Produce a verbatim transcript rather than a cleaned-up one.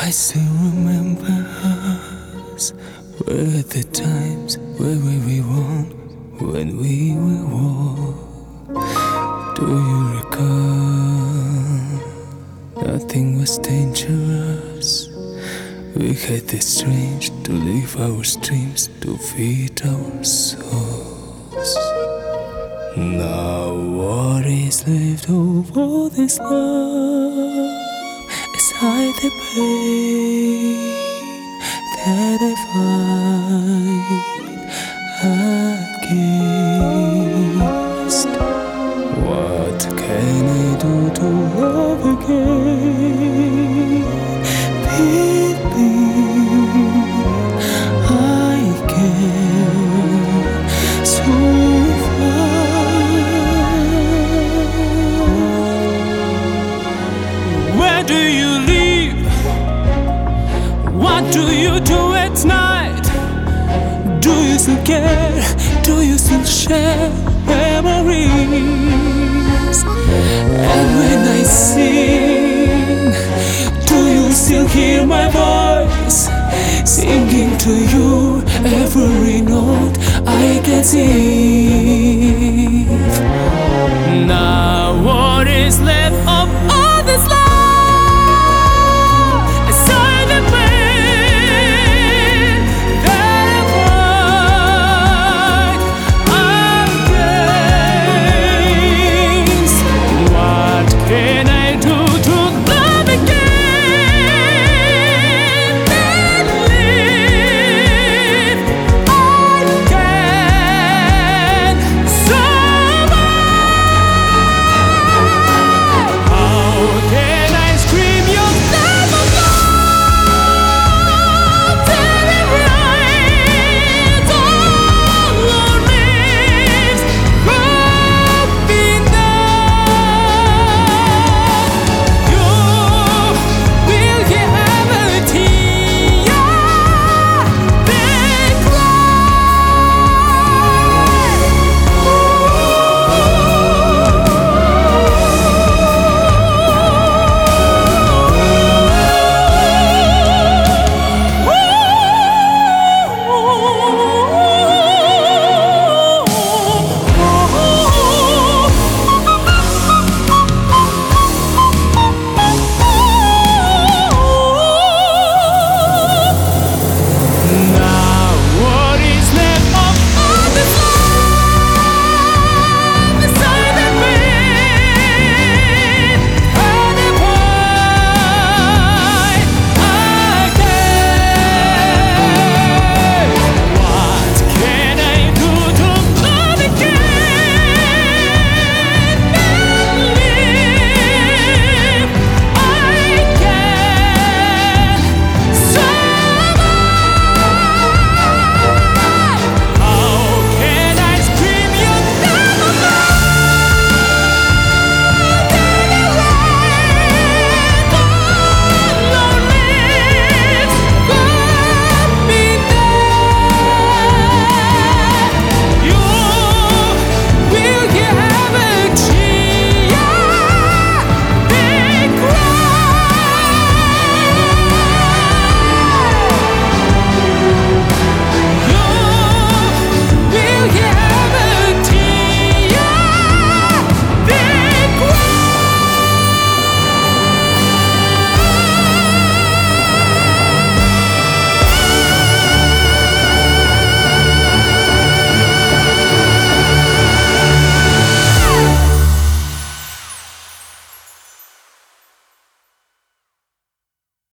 I still remember us, were the times where we won, when we were war. Do you recall? Nothing was dangerous. We had the strength to live our dreams, to feed our souls. Now what is left of all this love is hide the pain that I fight against. What can I do to love again? Beat me, I can so far. Where do you live? What do you do at night? Do you still care? Do you still share memories? And when I sing, do you still hear my voice? Singing to you every note I can sing. Now what is left?